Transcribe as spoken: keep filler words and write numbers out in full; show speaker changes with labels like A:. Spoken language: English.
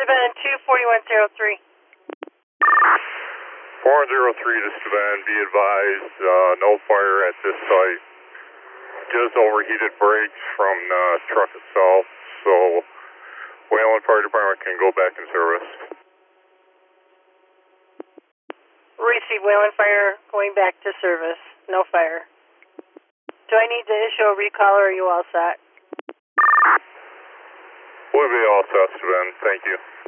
A: Esteban two forty-one zero three.
B: four zero three to Esteban, be advised, uh, no fire at this site. Just overheated brakes from the truck itself, so Wayland Fire Department can go back in service.
A: Receive Wayland Fire going back to service. No fire. Do I need to issue a recall or are you all set?
B: We'll be all set, Esteban. Thank you.